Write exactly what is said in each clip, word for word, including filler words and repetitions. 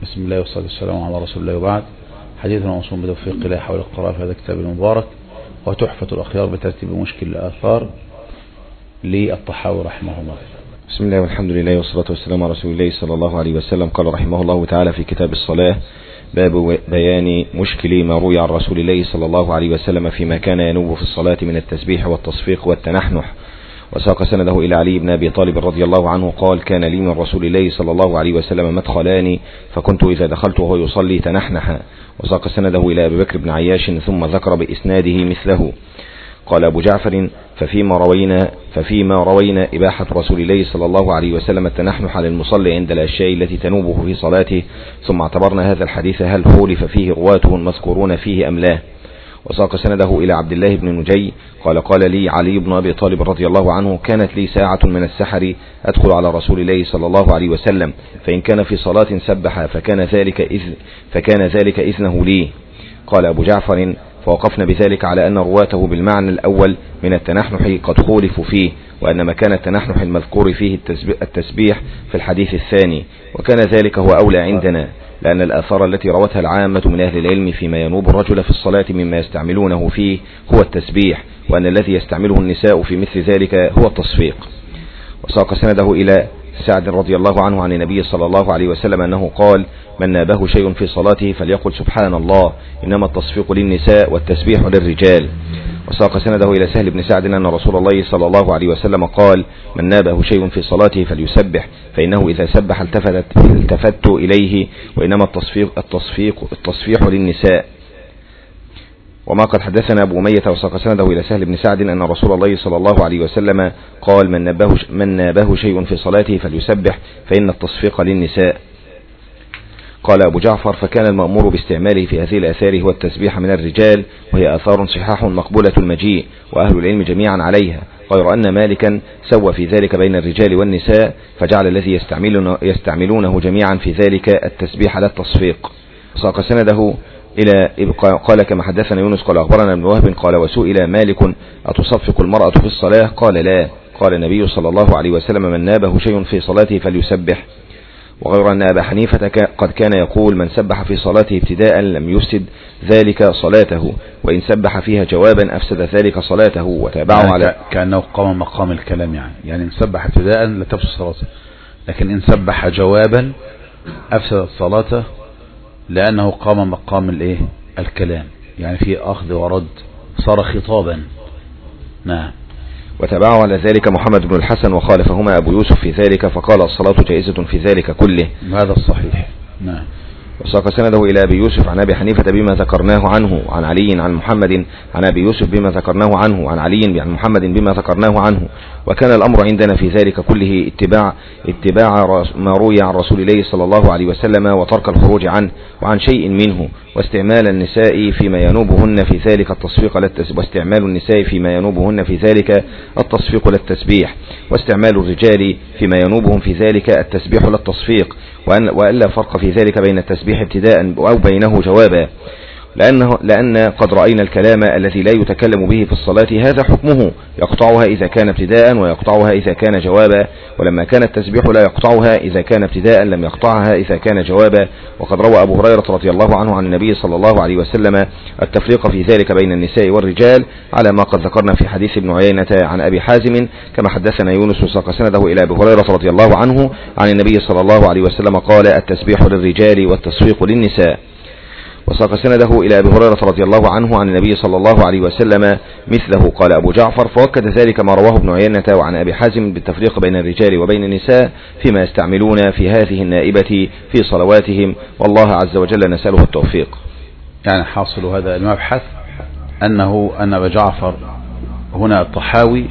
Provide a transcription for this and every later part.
بسم الله والصلاة والسلام على رسول الله وبعد. حديثنا موصول بتوفيق الله حول القراءة في هذا الكتاب المبارك، وتحفة الأخيار بترتيب مشكل الآثار للطحاوي رحمه الله. بسم الله والحمد لله والصلاة والسلام على رسول الله صلى الله عليه وسلم. قال رحمه الله تعالى في كتاب الصلاة: باب بيان مشكل ما روي عن رسول الله صلى الله عليه وسلم فيما كان ينوب في الصلاة من التسبيح والتصفيق والتنحنح. وساق سنده إلى علي بن أبي طالب رضي الله عنه قال: كان لي من رسول الله صلى الله عليه وسلم مدخلان، فكنت إذا دخلت وهو يصلي تنحنح. وساق سنده إلى أبي بكر بن عياش ثم ذكر بإسناده مثله. قال أبو جعفر: ففيما روينا ففيما روينا إباحة رسول الله صلى الله عليه وسلم التنحنح للمصلي عند الأشياء التي تنوبه في صلاته، ثم اعتبرنا هذا الحديث هل خولف فيه رواته المذكورون فيه أم لا. وساق سنده إلى عبد الله بن نجي قال: قال لي علي بن أبي طالب رضي الله عنه: كانت لي ساعة من السحر أدخل على رسول الله صلى الله عليه وسلم، فإن كان في صلاة سبح فكان ذلك إذن فكان ذلك إذنه لي. قال أبو جعفر: فوقفنا بذلك على أن رواته بالمعنى الأول من التنحنح قد خولفوا فيه، وأن مكان التنحنح المذكور فيه التسبيح في الحديث الثاني، وكان ذلك هو أولى عندنا، لأن الآثار التي روتها العامة من أهل العلم فيما ينوب الرجل في الصلاة مما يستعملونه فيه هو التسبيح، وأن الذي يستعمله النساء في مثل ذلك هو التصفيق. وساق سنده إلى سعد رضي الله عنه عن النبي صلى الله عليه وسلم أنه قال: من نابه شيء في صلاته فليقل سبحان الله، إنما التصفيق للنساء والتسبيح للرجال. وساق سنده إلى سهل بن سعد أن رسول الله صلى الله عليه وسلم قال: من نابه شيء في صلاته فليسبح، فإنه إذا سبح التفت, التفت إليه، وإنما التصفيق, التصفيق, التصفيح للنساء. وما قد حدثنا أبو أمية وساق سنده إلى سهل بن سعد أن رسول الله صلى الله عليه وسلم قال: من نابه, من نابه شيء في صلاته فليسبح، فإن التصفيق للنساء. قال أبو جعفر: فكان المأمور باستعماله في هذه الآثار هو التسبيح من الرجال، وهي آثار صحاح مقبولة المجيء، وأهل العلم جميعا عليها، غير أن مالكا سوى في ذلك بين الرجال والنساء، فجعل الذي يستعملونه, يستعملونه جميعا في ذلك التسبيح لا التصفيق. ساق سنده إلى قال: كما حدثنا يونس قال أخبرنا ابن وهب قال: وسئل مالك: أتصفق المرأة في الصلاة؟ قال: لا. قال النبي صلى الله عليه وسلم: من نابه شيء في صلاته فليسبح. وغير أن أبا حنيفة قد كان يقول: من سبح في صلاته ابتداء لم يفسد ذلك صلاته، وإن سبح فيها جوابا أفسد ذلك صلاته. وتابعه يعني على كأنه قام مقام الكلام، يعني يعني إن سبح ابتداء لا تفسد صلاته، لكن إن سبح جوابا أفسد صلاته، لأنه قام مقام الإيه الكلام، يعني في أخذ ورد، صار خطابا. نعم. وتابعه على ذلك محمد بن الحسن وخالفهما أبو يوسف في ذلك، فقال: الصلاة جائزة في ذلك كله. هذا الصحيح. نعم. وساق سنده إلى أبي يوسف عن أبي حنيفة بما ذكرناه عنه عن علي عن محمد عن أبي يوسف بما ذكرناه عنه عن علي عن محمد بما ذكرناه عنه. وكان الأمر عندنا في ذلك كله اتباع اتباع ما روي عن رسول الله صلى الله عليه وسلم، وترك الخروج عنه وعن شيء منه، واستعمال النساء فيما ينوبهن في ذلك التصفيق للتسبيح واستعمال النساء فيما ينوبهن في ذلك التصفيق للتسبيح، واستعمال الرجال فيما ينوبهم في ذلك التسبيح للتصفيق، وأن وألا فرق في ذلك بين التسبيح ابتداء أو بينه جوابا، لأنه لأن قد رأينا الكلام الذي لا يتكلم به في الصلاة هذا حكمه يقطعها إذا كان ابتداء ويقطعها إذا كان جوابا، ولما كان التسبيح لا يقطعها إذا كان ابتداء لم يقطعها إذا كان جوابا. وقد روى أبو هريرة رضي الله عنه عن النبي صلى الله عليه وسلم التفريق في ذلك بين النساء والرجال على ما قد ذكرنا في حديث ابن عيينة عن أبي حازم، كما حدثنا يونس وساق سنده إلى أبي هريرة رضي الله عنه عن النبي صلى الله عليه وسلم قال: التسبيح للرجال والتصفيق للنساء. وساق سنده إلى أبي هريرة رضي الله عنه عن النبي صلى الله عليه وسلم مثله. قال أبو جعفر: فوكد ذلك ما رواه ابن عيينة وعن أبي حازم بالتفريق بين الرجال وبين النساء فيما يستعملون في هذه النائبة في صلواتهم، والله عز وجل نسأله التوفيق. يعني حاصل هذا المبحث أنه أن أبا جعفر هنا الطحاوي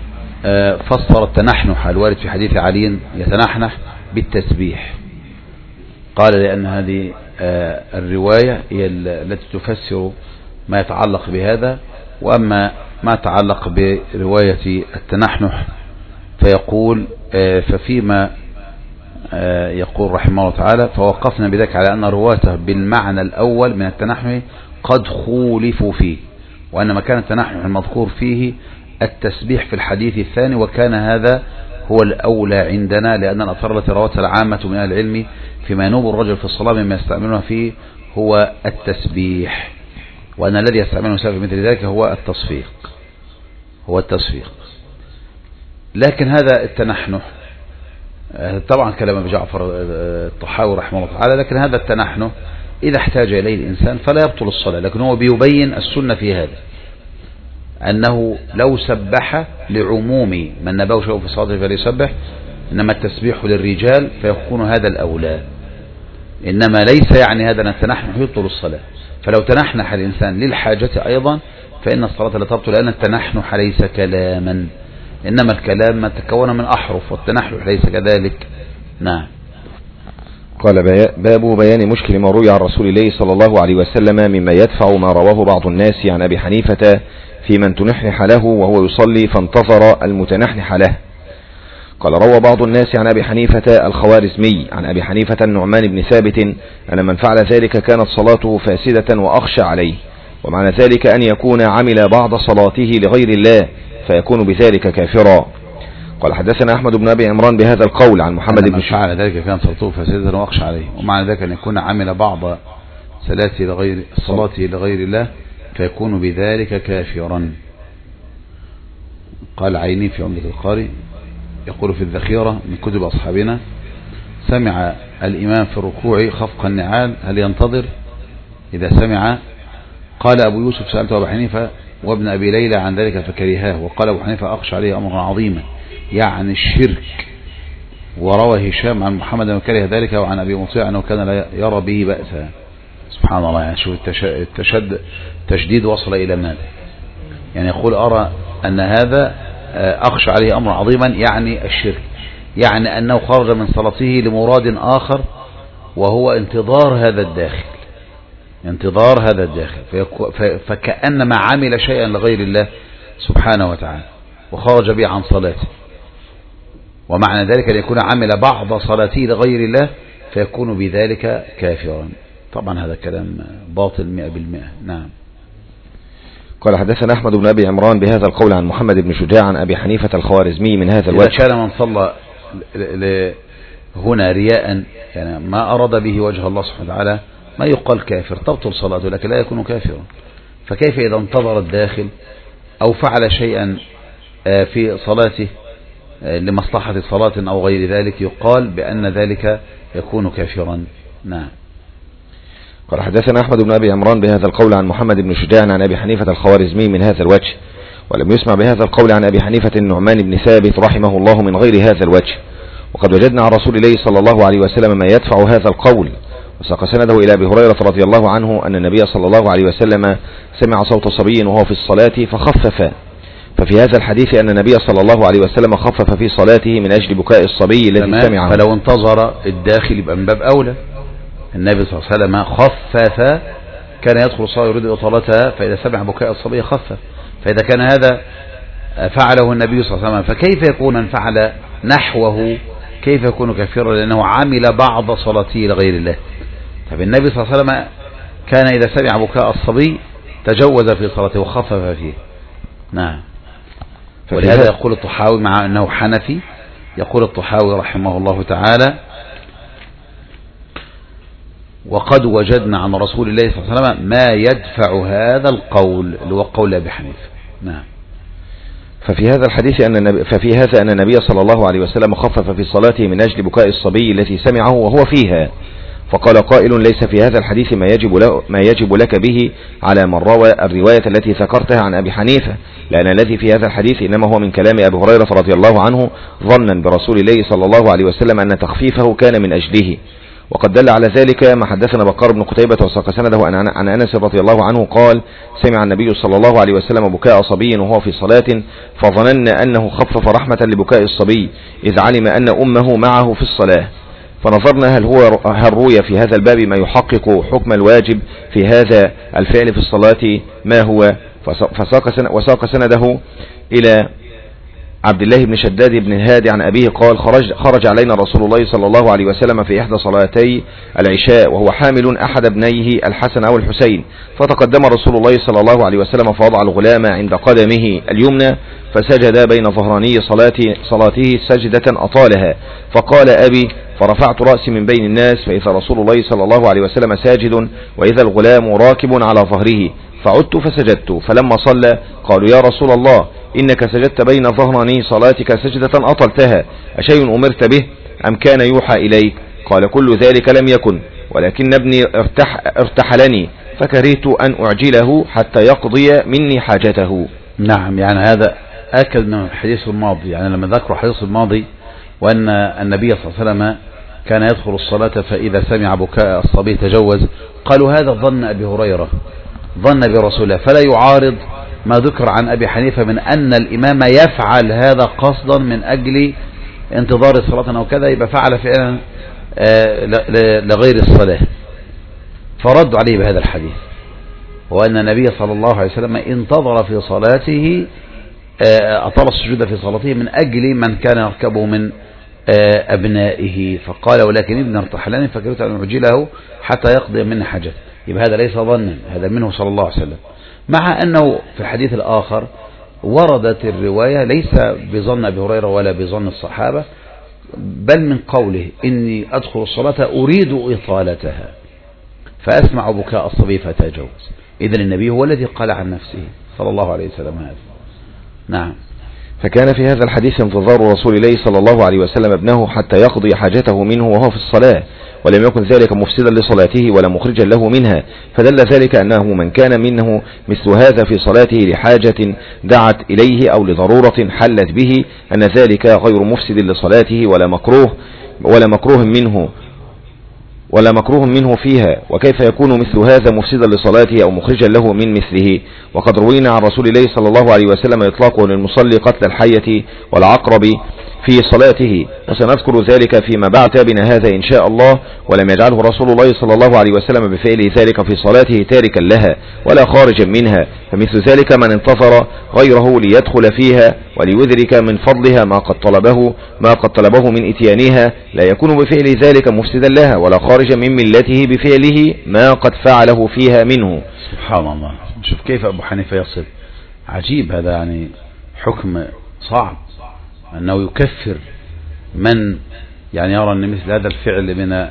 فسر التنحنح الوارد في حديث علي يتنحنح بالتسبيح، قال لأن هذه الرواية هي التي تفسر ما يتعلق بهذا، وأما ما يتعلق برواية التنحنح فيقول: ففيما يقول رحمه الله تعالى: فوقفنا بذلك على أن رواته بالمعنى الأول من التنحنح قد خولفوا فيه، وأن مكان التنحنح المذكور فيه التسبيح في الحديث الثاني، وكان هذا هو الأولى عندنا، لأن الأثار التي روتها العامة من أهل العلم فيما ينوب الرجل في الصلاة مما يستعملون فيه هو التسبيح، وأن الذي يستعمله في مثل ذلك هو التصفيق هو التصفيق لكن هذا التنحنح طبعا كلام أبي جعفر الطحاوي رحمه الله تعالى، لكن هذا التنحنح إذا احتاج إليه الإنسان فلا يبطل الصلاة، لكن هو بيبين السنة في هذا أنه لو سبح لعموم من نباه شيء في صلاته فليسبح، إنما التسبيح للرجال فيكون هذا الأولى، إنما ليس يعني هذا أن التنحنح يبطل الصلاة. فلو تنحنح الإنسان للحاجة أيضا فإن الصلاة لا تبطل، لأن التنحنح ليس كلاما، إنما الكلام ما تكون من أحرف، والتنحنح ليس كذلك. نعم. قال باب بيان مشكل ما روي عن رسول الله صلى الله عليه وسلم مما يدفع ما رواه بعض الناس عن أبي حنيفة في من تنحنح له وهو يصلي فانتظر المتنحنح له. قال روى بعض الناس عن أبي حنيفة الخوارزمي عن أبي حنيفة النعمان بن ثابت أن من فعل ذلك كانت صلاته فاسدة وأخشى عليه، ومعنى ذلك أن يكون عمل بعض صلاته لغير الله فيكون بذلك كافرا. قال حدثنا أحمد بن أبي عمران بهذا القول عن محمد بن شعبة على ذلك كان صلاته فاسدة وأخشى عليه، ومعنى ذلك أن يكون عمل بعض صلاته لغير صلاته لغير الله فيكون بذلك كافرا. قال عيني في عمدة القاري يقول في الذخيرة من كتب أصحابنا: سمع الإمام في الركوع خفق النعال هل ينتظر إذا سمع؟ قال أبو يوسف: سألت أبو حنيفة وابن أبي ليلى عن ذلك فكرهاه، وقال أبو حنيفة: أخشى عليه أمرا عظيما يعني الشرك. وروى هشام عن محمد أنه كره ذلك، وعن أبي مطيع أنه كان لا يرى به بأسا. سبحان الله، يعني شوف التشد تشديد وصل إلى ماذا؟ يعني يقول أرى أن هذا أخشى عليه أمر عظيما يعني الشرك، يعني أنه خرج من صلاته لمراد آخر وهو انتظار هذا الداخل انتظار هذا الداخل فكأنما عمل شيئا لغير الله سبحانه وتعالى وخرج به عن صلاته، ومعنى ذلك أن يكون عمل بعض صلاته لغير الله فيكون بذلك كافرا. طبعا هذا كلام باطل مئة بالمئة. نعم. قال حدثنا أحمد بن أبي عمران بهذا القول عن محمد بن شجاع عن أبي حنيفة الخوارزمي من هذا الوجه: إذا كان من صلى هنا رياء يعني ما أراد به وجه الله سبحانه وتعالى ما يقال كافر، تبطل صلاته لكن لا يكون كافرا. فكيف إذا انتظر الداخل أو فعل شيئا في صلاته لمصلحة صلاة أو غير ذلك يقال بأن ذلك يكون كافرا. نعم. قال حدثنا أحمد بن أبي عمران بهذا القول عن محمد بن شجاع عن أبي حنيفة الخوارزمي من هذا الوجه، ولم يسمع بهذا القول عن أبي حنيفة النعمان بن ثابت رحمه الله من غير هذا الوجه. وقد وجدنا عن رسول الله صلى الله عليه وسلم ما يدفع هذا القول، وساق سنده إلى أبي هريرة رضي الله عنه أن النبي صلى الله عليه وسلم سمع صوت صبي وهو في الصلاة فخفف، ففي هذا الحديث أن النبي صلى الله عليه وسلم خفف في صلاته من أجل بكاء الصبي الذي سمعه. فلو انتظر الداخل يبقى من باب أولى. النبي صلى الله عليه وسلم خفف، كان يدخل الصلاة يريد إطالتها، فإذا سمع بكاء الصبي خفف. فإذا كان هذا فعله النبي صلى الله عليه وسلم فكيف يكون ان فعل نحوه كيف يكون كافرا؟ لأنه عمل بعض صلاته لغير الله. طب النبي صلى الله عليه وسلم كان إذا سمع بكاء الصبي تجوز في صلاته وخفف فيه. نعم. ولهذا يقول الطحاوي مع أنه حنفي، يقول الطحاوي رحمه الله تعالى: وقد وجدنا عن رسول الله صلى الله عليه وسلم ما يدفع هذا القول اللي هو قول أبي حنيفة. نعم. ففي هذا الحديث أن النبي ففي هذا أن النبي صلى الله عليه وسلم خفف في صلاته من أجل بكاء الصبي التي سمعه وهو فيها. فقال قائل: ليس في هذا الحديث ما يجب ما يجب لك به على من روى الرواية التي ذكرتها عن أبي حنيفة، لأن الذي في هذا الحديث إنما هو من كلام أبي هريرة رضي الله عنه ظنا برسول الله صلى الله عليه وسلم أن تخفيفه كان من أجله. وقد دل على ذلك ما حدثنا بكار بن قتيبة وساق سنده عن أنس رضي الله عنه قال: سمع النبي صلى الله عليه وسلم بكاء صبي وهو في صلاة فظننا أنه خفف رحمة لبكاء الصبي إذ علم أن أمه معه في الصلاة. فنظرنا هل هو هل روي في هذا الباب ما يحقق حكم الواجب في هذا الفعل في الصلاة ما هو، وساق سنده إلى عبد الله بن شداد بن الهادي عن أبيه قال خرج, خرج علينا رسول الله صلى الله عليه وسلم في إحدى صلاتي العشاء وهو حامل أحد ابنيه الحسن أو الحسين، فتقدم رسول الله صلى الله عليه وسلم فوضع الغلام عند قدمه اليمنى فسجد بين ظهراني صلاته, صلاته سجدة أطالها، فقال أبي، فرفعت رأسي من بين الناس فإذا رسول الله صلى الله عليه وسلم ساجد وإذا الغلام راكب على ظهره، فعدت فسجدت، فلما صلى قالوا يا رسول الله إنك سجدت بين ظهراني صلاتك سجدة أطلتها، أشيء أمرت به أم كان يوحى إليك؟ قال كل ذلك لم يكن، ولكن ابني ارتح ارتحلني فكرهت أن أعجله حتى يقضي مني حاجته. نعم، يعني هذا أكد من الحديث الماضي، يعني لما ذكروا الحديث الماضي وأن النبي صلى الله عليه وسلم كان يدخل الصلاة فإذا سمع بكاء الصبي تجوز، قالوا هذا ظن أبي هريرة، ظن برسول الله، فلا يعارض ما ذكر عن أبي حنيفة من أن الإمام يفعل هذا قصدا من أجل انتظار الصلاة أو كذا، يبقى فعل فعلا لغير الصلاة، فردوا عليه بهذا الحديث، وأن النبي صلى الله عليه وسلم انتظر في صلاته، أطال السجود في صلاته من أجل من كان يركبه من أبنائه، فقال ولكن ابن ارتحلني فكرهت أن أعجله حتى يقضي مني حاجته. يبقى هذا ليس ظنا، هذا منه صلى الله عليه وسلم، مع أنه في الحديث الآخر وردت الرواية ليس بظن أبي هريرة ولا بظن الصحابة، بل من قوله إني أدخل الصلاة أريد إطالتها فأسمع بكاء الصبي فتجوز. إذن النبي هو الذي قال عن نفسه صلى الله عليه وسلم هذا. نعم. فكان في هذا الحديث انتظار رسول الله صلى الله عليه وسلم ابنه حتى يقضي حاجته منه وهو في الصلاة، ولم يكن ذلك مفسدا لصلاته ولا مخرجا له منها، فدل ذلك أنه من كان منه مثل هذا في صلاته لحاجة دعت إليه أو لضرورة حلت به أن ذلك غير مفسد لصلاته ولا مكروه ولا مكروه منه ولا مكروه منه فيها، وكيف يكون مثل هذا مفسدا لصلاته أو مخرجا له من مثله؟ وقد روينا عن رسول الله صلى الله عليه وسلم إطلاقه للمصلي قتل الحية والعقرب في صلاته، وسنذكر ذلك فيما بعد بنا هذا إن شاء الله، ولم يجعله رسول الله صلى الله عليه وسلم بفعل ذلك في صلاته تاركا لها ولا خارجا منها، فمثل ذلك من انتظر غيره ليدخل فيها وليدرك من فضلها ما قد طلبه ما قد طلبه من إتيانها لا يكون بفعل ذلك مفسدا لها ولا خارجا من ملته بفعله ما قد فعله فيها منه. سبحان الله، شوف كيف أبو حنيفة يصل، عجيب هذا، يعني حكم صعب أنه يكفر من يعني يرى أن مثل هذا الفعل من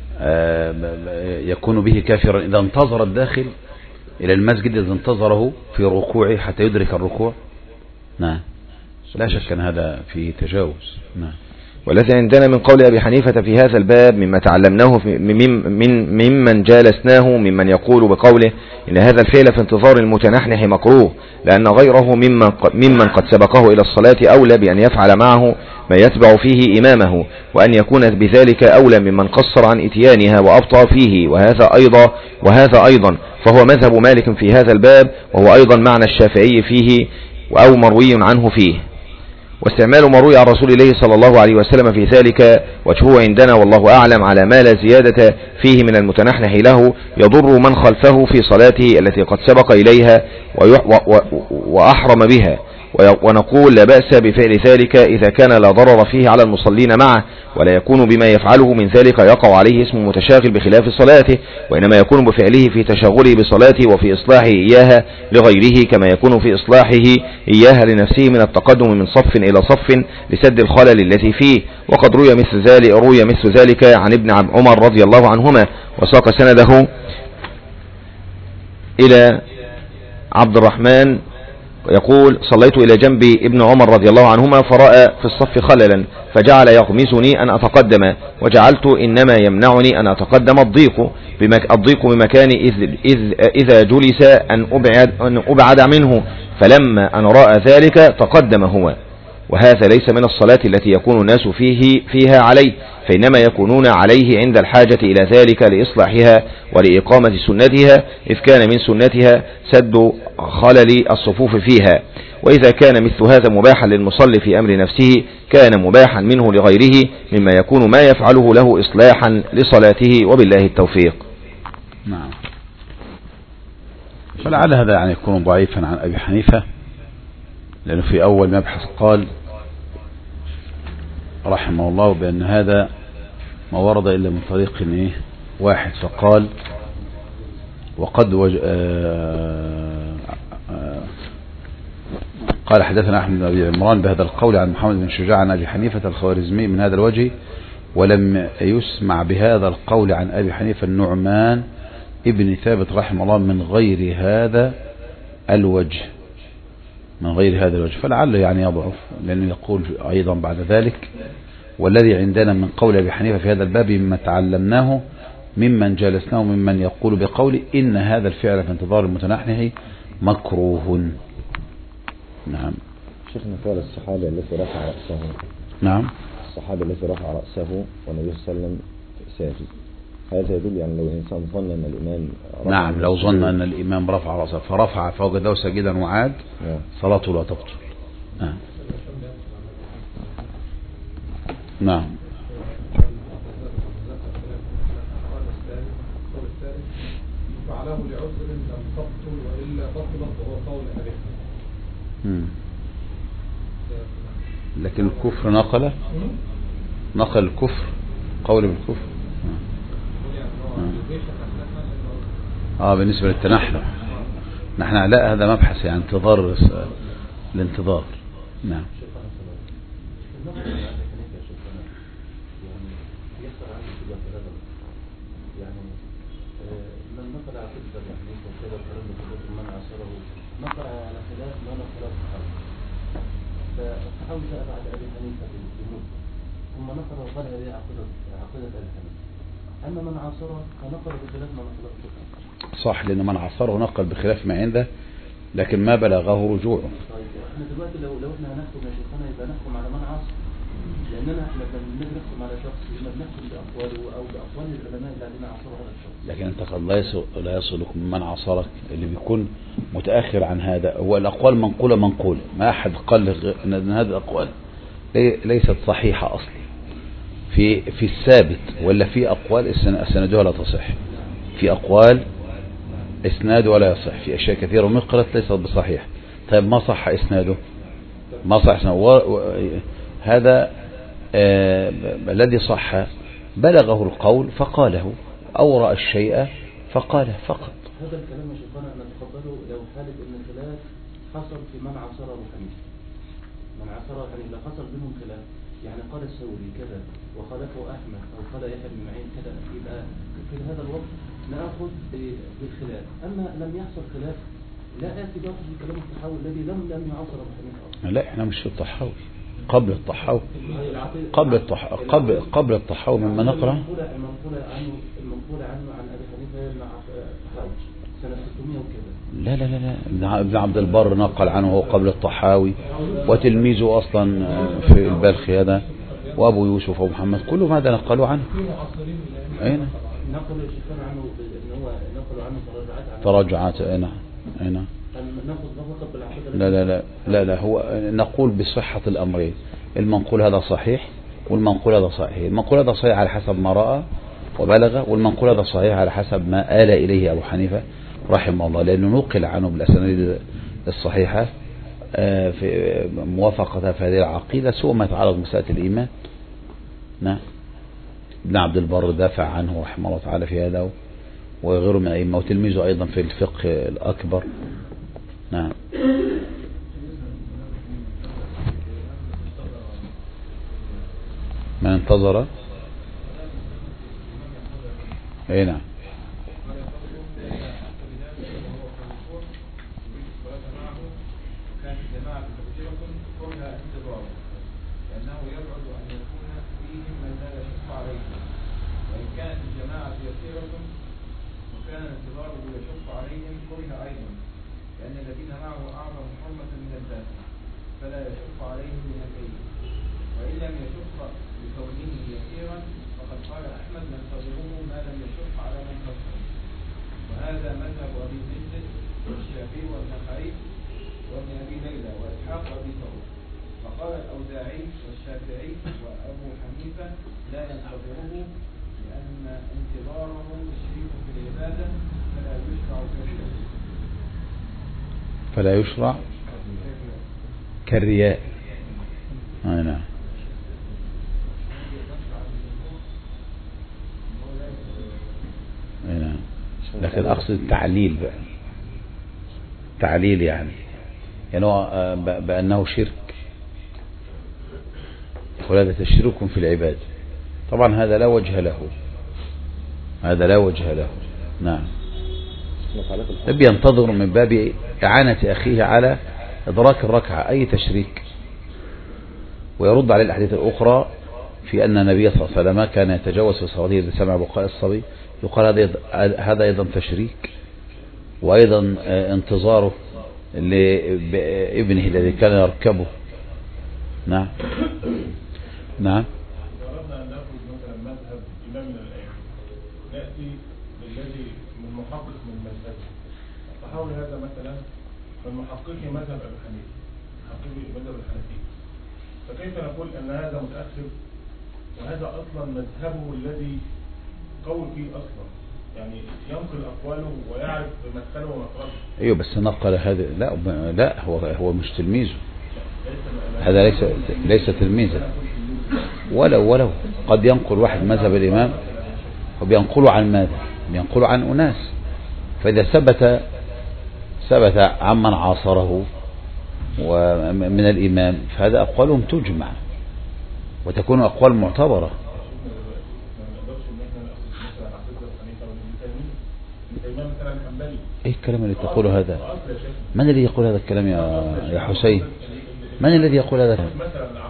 يكون به كافرا إذا انتظر الداخل إلى المسجد، إذا انتظره في ركوعه حتى يدرك الركوع. نعم، لا شك أن هذا في تجاوز. نعم. والذي عندنا من قول أبي حنيفة في هذا الباب مما تعلمناه من ممن جالسناه ممن يقول بقوله إن هذا الفعل في انتظار المتنحنح مكروه، لأن غيره ممن ممن قد سبقه إلى الصلاة أولى بأن يفعل معه ما يتبع فيه إمامه، وأن يكون بذلك أولى ممن قصر عن إتيانها وأبطأ فيه، وهذا أيضا وهذا أيضا فهو مذهب مالك في هذا الباب، وهو أيضا معنى الشافعي فيه أو مروي عنه فيه. واستعمال ما روي عن رسول الله صلى الله عليه وسلم في ذلك وجهه عندنا والله أعلم على ما لا زيادة فيه من المتنحنح له يضر من خلفه في صلاته التي قد سبق إليها وأحرم بها، ونقول لا بأس بفعل ذلك إذا كان لا ضرر فيه على المصلين معه، ولا يكون بما يفعله من ذلك يقع عليه اسم متشاغل بخلاف صلاته، وإنما يكون بفعله في تشغله بصلاته وفي إصلاحه إياها لغيره كما يكون في إصلاحه إياها لنفسه من التقدم من صف إلى صف لسد الخلل الذي فيه. وقد روي مثل ذلك روي مثل ذلك عن ابن عمر رضي الله عنهما، وساق سنده إلى عبد الرحمن يقول صليت إلى جنب ابن عمر رضي الله عنهما فرأى في الصف خللا فجعل يغمسني أن أتقدم، وجعلت إنما يمنعني أن أتقدم الضيق بمك الضيق بمكان إذ إذ إذا جلس أن أبعد, أن أبعد منه، فلما أن رأى ذلك تقدم هو، وهذا ليس من الصلاة التي يكون الناس فيه فيها عليه، فإنما يكونون عليه عند الحاجة إلى ذلك لإصلاحها ولإقامة سنتها، إذ كان من سنتها سد خلل الصفوف فيها. وإذا كان مثل هذا مباحا للمصلي في أمر نفسه كان مباحا منه لغيره مما يكون ما يفعله له إصلاحا لصلاته، وبالله التوفيق. نعم. فلعل هذا يعني يكون ضعيفا عن أبي حنيفة، لأنه في أول مبحث قال رحمه الله بأن هذا ما ورد إلا من طريق إيه واحد، فقال وقد وج... آه... آه... قال حدثنا أحمد بن أبي عمران بهذا القول عن محمد بن شجاع عن أبي حنيفة الخوارزمي من هذا الوجه، ولم يسمع بهذا القول عن أبي حنيفة النعمان ابن ثابت رحمه الله من غير هذا الوجه من غير هذا الوجه فلعل يعني يضعف، لأنه يقول أيضا بعد ذلك والذي عندنا من قول أبي حنيفة في هذا الباب مما تعلمناه ممن جالسناه ممن يقول بقول إن هذا الفعل في انتظار المتنحنح مكروه. نعم. شيخنا قال الصحابي الذي رفع رأسه نعم الصحابي الذي رفع رأسه والنبي صلى الله عليه وسلم ساجد، هذا يدل يعني لو الإنسان ظن أن الإمام نعم لو ظن أن الإمام رفع رأسه فرفع فوجده ساجدا وعاد صلاته لا تبطل. نعم نعم فعله لعذر لم تبطل وإلا بطلت وهو قول أبي حنيفة. لكن الكفر نقل نقل الكفر قول بالكفر اه بالنسبة للتنحنح نحن لا هذا مبحث يعني انتظار الانتظار. نعم نقرأ على خلاف ما نقرأ الصحابة، فالصحابة جاء بعد أبي حنيفة بالجنود ثم نقرأ وقال هذه عقيدة عقيدة أبي حنيفة، أما من عاصره فنقرأ بخلاف ما نقرأ الصحابة. صح، لأن من عاصره نقل بخلاف ما عنده لكن ما بلغه رجوعه. طيب احنا دلوقتي لو لو احنا هنحكم يا شيخنا يبقى نحكم على من عاصر، لأننا احنا لما بنحكم على شخص لما بنحكم بأقواله أو بأقوال العلماء الذين عاصروا هذا الشخص. لكن انت قد لا يصل لا يصلك من عاصرك اللي بيكون متأخر عن هذا، هو الأقوال منقولة منقولة، ما أحد قال أن هذه الأقوال ليست صحيحة أصلا في في الثابت، ولا في أقوال إسنادها لا تصح، في أقوال إسنادها لا يصح، في أشياء كثيرة نقلت ليست بصحيح. طيب ما صح إسناده؟ ما صح إسناده و... و... هذا آه... الذي صح بلغه القول فقاله أو رأى الشيء فقاله فقط. هذا الكلام يا شيخنا نتقبله لو حالة ان الخلاف حصل في من عاصره أبو حنيفة، من عاصره أبو حنيفة حصل بينهم خلاف، يعني قال الثوري كذا وخالفه أحمد أو قال يحيى بن معين كذا، يبقى في هذا الوقت نأخذ بالخلاف. أما لم يحصل خلاف لا آتي باخذ بكلام الطحاوي الذي لم لم يعاصر أبو حنيفة. لا احنا مش في الطحاوي، قبل الطحاوي قبل الطحاوي قبل قبل الطحاوي مما نقرأ المنقولة عنه المنقولة عنه عن أبي حنيفة بن الطحاوي سنة ستمائة وكذا. لا لا لا لا ابن عبد البر نقل عنه هو قبل الطحاوي، وتلميذه أصلا في البلخي هذا وأبو يوسف ومحمد كلهم هذا نقلوا عنه. أين نقلوا الشيخان عنه إن هو نقلوا عنه تراجعات تراجعات أين أين لا لا لا لا لا هو نقول بصحة الأمرين، المنقول هذا صحيح والمنقول هذا صحيح، المنقول هذا صحيح على حسب ما رأى وبلغ، والمنقول هذا صحيح على حسب ما آل إليه أبو حنيفة رحمه الله، لأنه نقل عنه بالأسانيد الصحيحة في موافقة في هذه العقيدة سوء ما يتعلق بمسألة الإيمان. نعم ابن عبد البر دافع عنه رحمه الله تعالى في هذا وغيره من أئمة، وتلميذه أيضا في الفقه الأكبر. نعم من انتظر اي نعم فلا يشق عليهم بنفيه، وإن لم يشق بكونه يسيرا فقد قال أحمد ننتظره ما لم يشق على من كفره، وهذا مذهب أبي زيد والشافعي والنخعي وابن أبي ليلى وإسحاق وأبي ثور، فقال الأوزاعي والشافعي وأبو حنيفة لا ينتظره لأن انتظاره تشريك في العبادة فلا يشرع كالرياء فلا يشرع كالرياء. آه نعم لكن أقصد التعليل بقى، تعليل يعني يعني هو بأنه شرك، يقول هذا تشريك في العباد. طبعا هذا لا وجه له، هذا لا وجه له. نعم. ينتظر من باب إعانة أخيه على إدراك الركعة أي تشريك، ويرد على الأحاديث الأخرى في أن النبي صلى الله عليه وسلم كان يتجاوز في صلاته إذا سمع بقاء الصبي، يقال هذا أيضا تشريك، وأيضا انتظاره لابنه الذي كان يركبه. نعم نعم. جربنا أن نأخذ مثلا مذهب إمام من الأئمة، نأتي بالذي من محقق من مذهبه، فحول هذا مثلا من محققي مذهب أبي حنيفة، محققي مذهب الحنفية، فكيف نقول أن هذا متأخر وهذا أصلا مذهبه الذي قول فيه أصلا، يعني ينقل أقواله ويعرف مدخله ومخرجه. أيوه بس نقل هذا، لا لا هو هو مش تلميذه، هذا ليس ليس تلميذا، ولو ولو قد ينقل واحد مذهب الإمام وبينقله عن ماذا؟ بينقله عن أناس، فإذا ثبت ثبت عمن عاصره ومن الإمام فهذا أقوالهم تجمع وتكون أقوال معتبرة. ايه الكلام اللي تقوله هذا؟ من الذي يقول هذا الكلام يا يا حسين؟ من الذي يقول هذا الكلام؟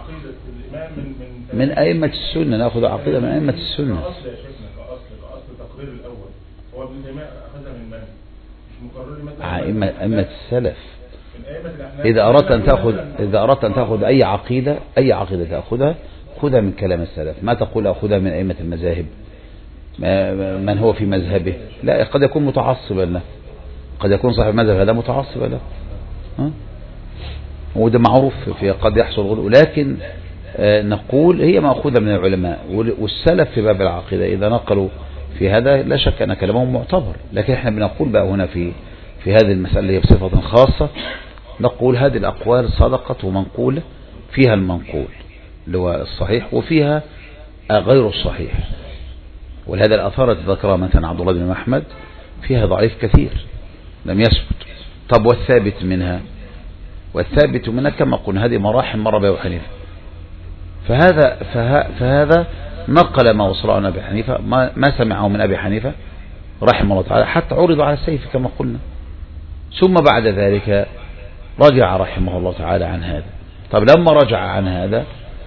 من أئمة السنة، نأخذ عقيدة من أئمة السنة. أصل يا شيخنا كأصل كأصل تقرير الأول هو ابن تيمية أخذها من من؟ مش مقرر مثلا أئمة أئمة السلف. إذا أردت أن تأخذ إذا أردت أن تأخذ أي عقيدة أي عقيدة تأخذها خذها من كلام السلف، ما تقول أخذها من أئمة المذاهب من هو في مذهبه، لا قد يكون متعصبا له، قد يكون صاحب مذهب هذا متعصبا له، ها وده معروف في قد يحصل غلو، لكن نقول هي مأخوذة من العلماء والسلف في باب العقيدة إذا نقلوا في هذا لا شك أن كلامهم معتبر، لكن احنا بنقول بقى هنا في في هذه المسألة هي بصفة خاصة، نقول هذه الأقوال صدقت ومنقولة، فيها المنقول اللي هو الصحيح وفيها غير الصحيح، ولهذا الأثار التي ذكرها مثلا عبد الله بن محمد فيها ضعيف كثير لم يثبت. طب والثابت منها؟ والثابت منها كما قلنا هذه مراحل مر بها أبو حنيفة، فهذا فه فهذا نقل ما وصل عن أبي حنيفة، ما, ما سمعه من أبي حنيفة رحمه الله تعالى حتى عرض على السيف كما قلنا، ثم بعد ذلك رجع رحمه الله تعالى عن هذا. طب لما رجع عن هذا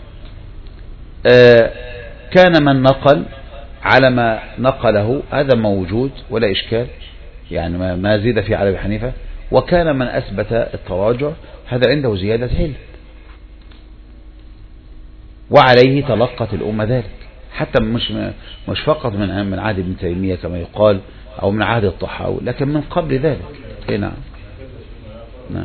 آه كان من نقل على ما نقله هذا موجود ولا إشكال، يعني ما, ما زيد في على أبي حنيفة، وكان من أثبت التراجع هذا عنده زيادة علم، وعليه تلقت الأمة ذلك، حتى مش مش فقط من من عهد ابن تيمية كما يقال أو من عهد الطحاوي، لكن من قبل ذلك. اي نعم نعم.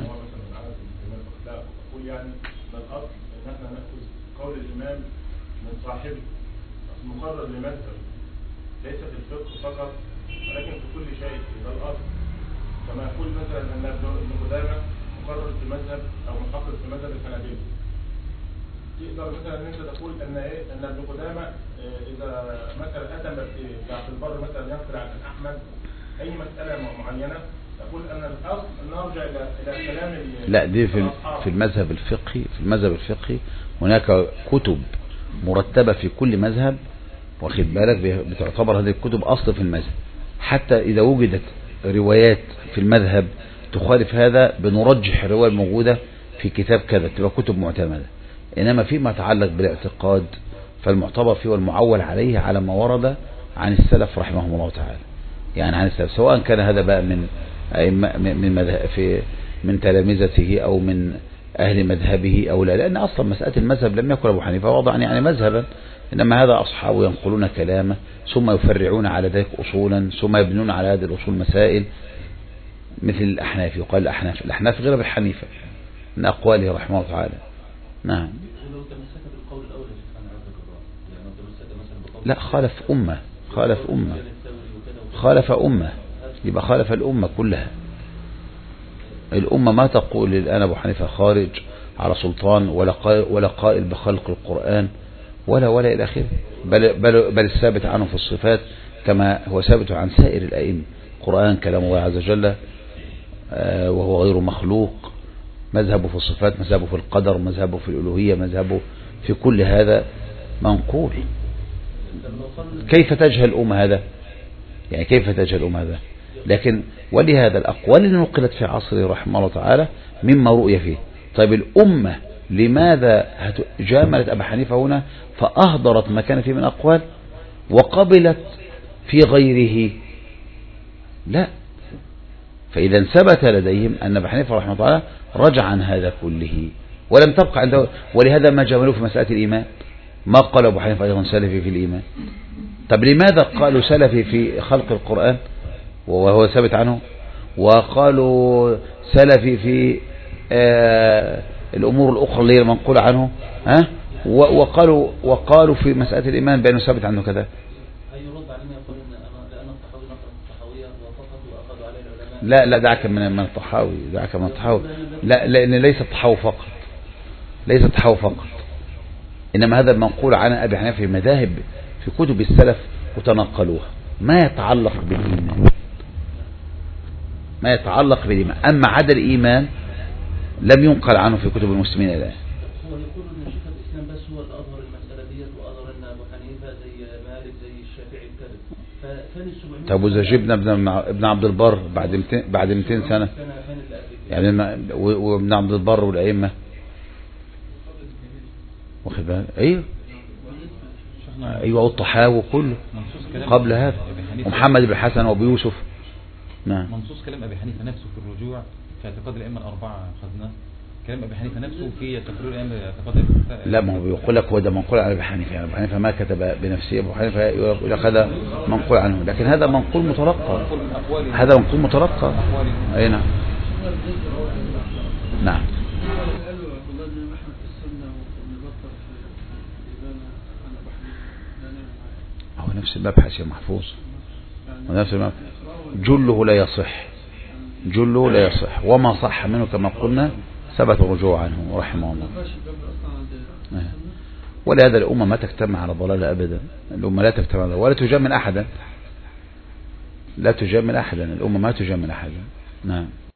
يعني من الأصل ان احنا نأخذ قول الإمام من صاحبه مقرر لمذهب، ليس في الفقه فقط ولكن في كل شيء، ده الأصل. كما يقول مثلا ان ابن قدامة مقرر في مذهب او محقق في مذهب الحنابلة، تقدر مثلا ان انت تقول ان ايه ان ابن قدامة اذا مثلا اتم في البر مثلا ينقل عن احمد اي مسألة معينة تقول ان الاصل نرجع الى الى كلام. لا دي في في المذهب الفقهي، في المذهب الفقهي هناك كتب مرتبة في كل مذهب، واخد بالك، بتعتبر هذه الكتب اصل في المذهب، حتى اذا وجدت روايات في المذهب تخالف هذا بنرجح الرواية الموجودة في كتاب كذا، تبقى كتب معتمدة. إنما فيما يتعلق بالاعتقاد فالمعتبر فيه والمعول عليه على ما ورد عن السلف رحمهم الله تعالى، يعني عن السلف، سواء كان هذا بقى من من مذهب في من تلامذته أو من أهل مذهبه أو لا، لأن أصلا مسألة المذهب لم يكن أبو حنيفة وضعا يعني مذهبا، إنما هذا أصحابه ينقلون كلامه ثم يفرعون على ذلك أصولا ثم يبنون على هذه الأصول مسائل، مثل الأحناف، يقال الأحناف الأحناف غير أبي حنيفة من أقواله رحمه الله تعالى. نعم. لا خالف أمة، خالف أمة خالف أمة يبقى خالف الأمة كلها. الأمة ما تقول الآن أبو حنيفة خارج على سلطان ولا قائل, ولا قائل بخلق القرآن ولا ولا إلى آخره، بل, بل, بل الثابت عنه في الصفات كما هو ثابت عن سائر الأئمة. القرآن كلام الله عز وجل وهو غير مخلوق، مذهبه في الصفات، مذهبه في القدر، مذهبه في الألوهية، مذهبه في كل هذا منقول. كيف تجهل الأمة هذا؟ يعني كيف تجهل الأمة هذا؟ لكن ولهذا الأقوال اللي نقلت في عصره رحمه الله تعالى مما رؤي فيه. طيب الأمة لماذا جاملت أبا حنيفة هنا فأهدرت ما كان فيه من أقوال وقبلت في غيره؟ لا. فإذا ثبت لديهم أن أبا حنيفة رحمه الله تعالى رجع عن هذا كله ولم تبقى عنده. ولهذا ما جاملوه في مسألة الإيمان، ما قال أبو حنيفة أيضا سلفي في الإيمان. طب لماذا قالوا سلفي في خلق القرآن وهو ثابت عنه، وقالوا سلفي في آه الأمور الأخرى اللي هي المنقولة عنه، ها؟ وقالوا وقالوا في مسألة الإيمان بأنه ثابت عنه كذا؟ لا لا دعك من من الطحاوي، دعك من الطحاوي. لا لأن ليس الطحاوي فقط، ليس الطحاوي فقط، إنما هذا المنقول عن أبي حنيفة في مذاهب في كتب السلف وتنقلوها، ما يتعلق بالإيمان، ما يتعلق بالإيمان. أما عدا الإيمان لم ينقل عنه في كتب المسلمين الآن. هو يقول ان شيخ الاسلام بس هو اللي اظهر المساله ديت، واظهر ان ابو حنيفه زي مالك زي الشافعي كذا. ففين السبعمية؟ طب واذا جبنا ابن ابن عبد البر بعد مئتين بعد مئتين سنه يعني، وابن عبد البر والائمه واخد بالك؟ ايوه ايوه والطحاوي كله قبل هذا، ومحمد بن الحسن وابو يوسف. نعم. منصوص كلام ابي حنيفه نفسه في الرجوع في اعتقاد الائمه الاربعه خذناه، كلام ابي حنيفه نفسه في تقرير الائمه اعتقاد. لا ما هو بيقول لك هو ده منقول عن ابي حنيفه، يعني ابو حنيفه ما كتب بنفسه، ابو حنيفه يقول لك هذا منقول عنه، لكن هذا منقول متلقى، هذا منقول متلقى. اي نعم. نعم. هو نفس المبحث يا محفوظ، ونفس المبحث جله لا يصح، جله لا يصح، وما صح منه كما قلنا ثبت الرجوع عنه رحمه الله. ولهذا الأمة ما تجتمع على ضلال أبدا، الأمة لا تجتمع على ولا تجامل أحدا، لا تجامل أحدا، الأمة ما تجامل أحدا. نعم.